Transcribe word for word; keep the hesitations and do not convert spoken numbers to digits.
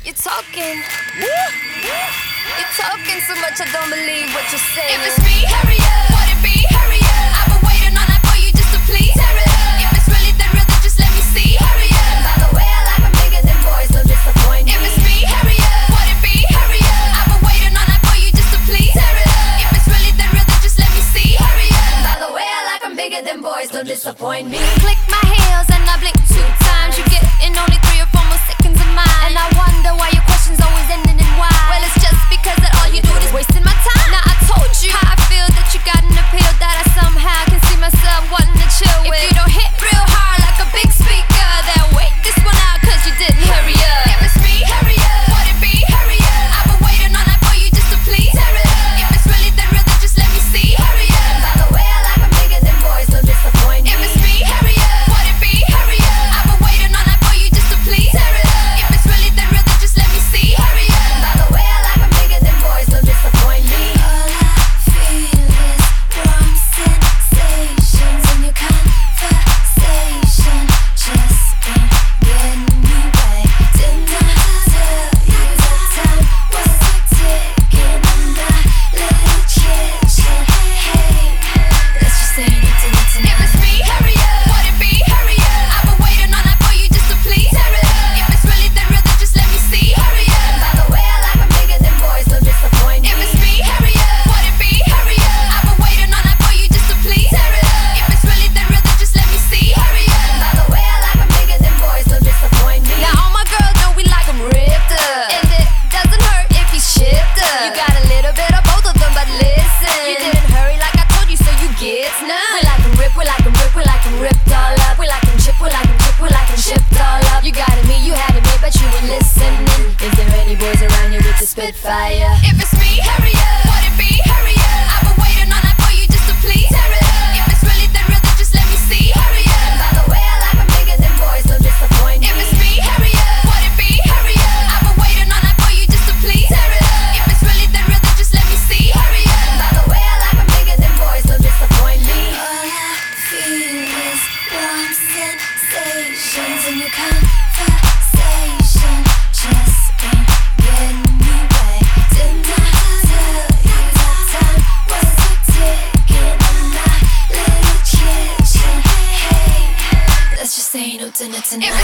You're talking. You're talking so much I don't believe what you're saying. If it's me, hurry up. Would it be? Hurry up. I've been waiting all night for you just to please. Hurry up. If it's really then real, then just let me see. Hurry up. And by the way, I like I'm bigger than boys, don't disappoint me. If it's me, hurry up. Would it be? Hurry up. I've been waiting all night for you just to please. Hurry up. If it's really then real, then just let me see. Hurry up. And by the way, I like I'm bigger than boys, don't disappoint me. Click my heels and I blink two times. You get in only three or four more seconds of mine. And I wonder why your questions always ending in why. Well, it's just because that all you do is wasting my time. Now I told you how I feel, that you got an appeal that I somehow can see myself wanting to chill with. If you don't hit real hard like a big speaker, then wait this one out cause you didn't hurry up. If it's me, hurry up. Would it be? Hurry up. I've been waiting all night for you just to please. Hurry up. If it's really then real, then just let me see. Hurry up. And by the way, I like I'm bigger than boys, don't disappoint me. If it's me, hurry up. Would it be? Hurry up. I've been waiting all night for you just to please. Hurry up. If it's really then real, then just let me see. Hurry up. And by the way, I like I'm bigger than boys, don't disappoint me. All I feel is warm sensations in your conversation. Just ain't getting me right. Didn't I tell you that time was ticking in my little kitchen? Hey, let's just say nothing tonight. If it's me, hurry up. Would it be? Hurry up. I've been waiting all night for you just to please. Hurry up. If it's really then real, then just let me see. Hurry up. And by the way, I like I'm bigger than boys, don't disappoint me. If it's me, hurry up. Would it be? Hurry up. I've been waiting all night for you just to please. Hurry up. If it's really then real, then just let me see. Hurry up. And by the way, I like I'm bigger than boys, don't disappoint me. Now all my girls know we like 'em ripped up, And it doesn't hurt if you shift up. you got a little bit of both of them, but listen, You didn't hurry like I told you, so you get none. We like 'em ripped, we like 'em ripped, we like 'em ripped all up. We like 'em chipped, we like 'em chipped, we like 'em shipped all up. You got it me, you had it me, but you were listening. Is there any boys around you with the spitfire? If it's me, hurry up. Would it be? Hurry up. I've been waiting all night for you just to please. Hurry up. If it's really then real, then just let me see. Hurry up. And by the way, I like I'm bigger than boys, don't disappoint me. If it's me, hurry up. Would it be? Hurry up. I've been waiting all night for you just to please. Hurry up. If it's really then real, then just let me see. Hurry up. And by the way, I like I'm bigger than boys, don't disappoint me. All I feel is warm sensations in your conversation. Just ain't getting me right. Didn't I tell you that time was ticking in my little kitchen? Hey, let's just say no dinner tonight. If